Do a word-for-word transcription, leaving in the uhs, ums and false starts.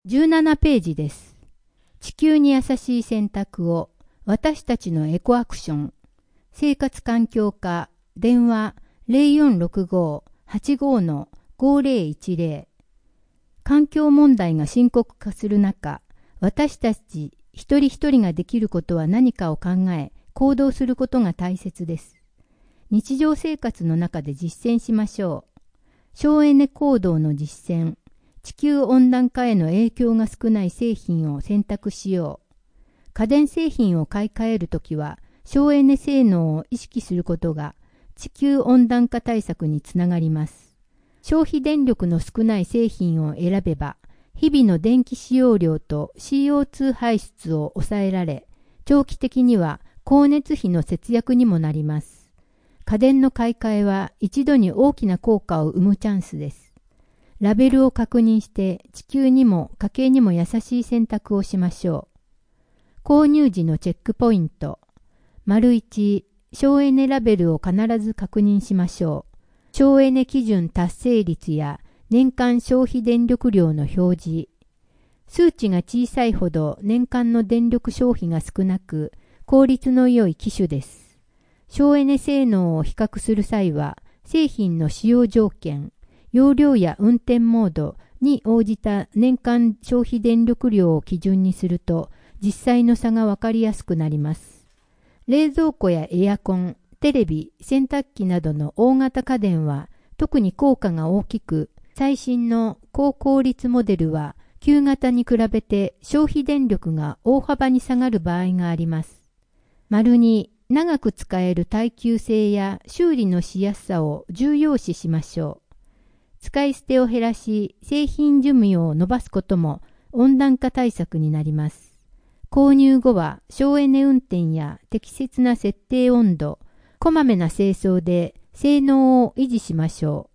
じゅうななページです。地球に優しい選択を、私たちのエコアクション、生活環境課、電話 ゼロよんろくご はちご ごゼロいちゼロ。環境問題が深刻化する中、私たち一人一人ができることは何かを考え、行動することが大切です。日常生活の中で実践しましょう。省エネ行動の実践。地球温暖化への影響が少ない製品を選択しよう。家電製品を買い替えるときは、省エネ性能を意識することが地球温暖化対策につながります。消費電力の少ない製品を選べば、日々の電気使用量と シーオーツー 排出を抑えられ、長期的には光熱費の節約にもなります。家電の買い替えは一度に大きな効果を生むチャンスです。ラベルを確認して地球にも家計にも優しい選択をしましょう。購入時のチェックポイント。丸いち、省エネラベルを必ず確認しましょう。省エネ基準達成率や年間消費電力量の表示。数値が小さいほど年間の電力消費が少なく効率の良い機種です。省エネ性能を比較する際は製品の使用条件、容量や運転モードに応じた年間消費電力量を基準にすると実際の差がわかりやすくなります。冷蔵庫やエアコン、テレビ、洗濯機などの大型家電は特に効果が大きく、最新の高効率モデルは旧型に比べて消費電力が大幅に下がる場合があります。丸に、長く使える耐久性や修理のしやすさを重要視しましょう。使い捨てを減らし、製品寿命を伸ばすことも温暖化対策になります。購入後は省エネ運転や適切な設定温度、こまめな清掃で性能を維持しましょう。